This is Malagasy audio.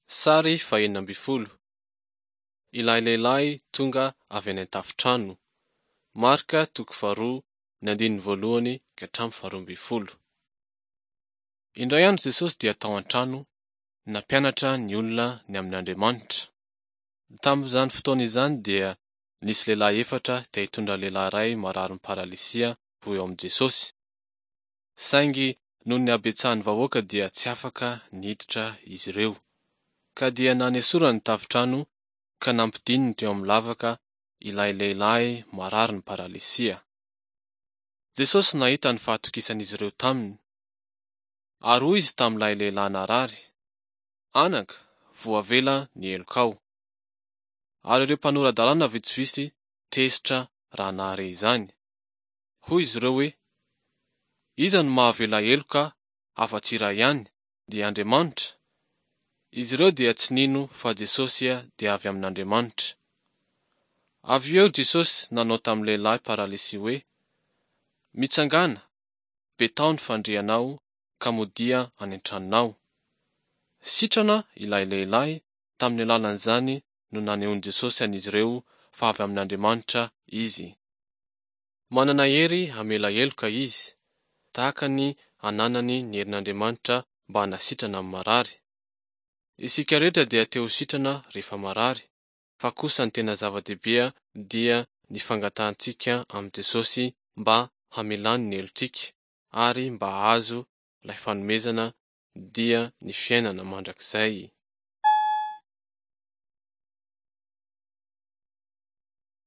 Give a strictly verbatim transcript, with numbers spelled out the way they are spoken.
Sary fahenina amby folo. Ilay lehilahy tonga avy any an-tafotrano. Marika toko faharoa ny andininy voalohany ka hatramin'ny faharoa amby folo. Indray andro Jesosy dia tao an-trano nampianatra ny olona ny amin'Andriamanitra. Tamin'izany fotoana izany dia nisy lehilahy efatra dia hitondra lehilahy iray marary ny paralisia ho eo amin' Jesosy. Saingy noho ny habetsahan'ny vahoaka dia tsy afaka niditra izy ireo. Ka dia nanesorany ny tafontrano ka nampidininy teo amin'ny lavaka ilay lehilahy marary ny paralisia. Jesosy nahita ny fahatokisan'izy ireo taminy, ary hoy izy tamin'ilay lehilahy narary, anaka, voavela ny elokao. Ary ireo mpanoran-dalàna vitsivitsy tezitra raha nahare izany. Hoy izy ireo hoe, iza no mahavela eloka afa-tsy iray ihany, dia Andriamanitra? Izy ireo dia tsy nino fa Jesosy dia avy amin'Andriamanitra. Avy eo Jesosy nanao tamin'ny lehilahy paralisia hoe, mitsangana, betao ny fandrianao ka modia any an-tranonao. Sitrana ilay lehilahy, tamin'ny alalan'izany no nanehoan'i Jesosy an'izy ireo fa avy amin'Andriamanitra izy. Manana hery hamela heloka izy, tahaka ny ananany ny herin'Andriamanitra mba hanasitrana amin'ny marary. Isika rehetra dia te ho sitrana rehefa marary, fa kosa ny tena zava-dehibe dia ny fangatantsika amin'i Jesosy mba hamelany ny helontsika ary mba hahazo ilay fanomezana dia ny fiainana mandrakizay.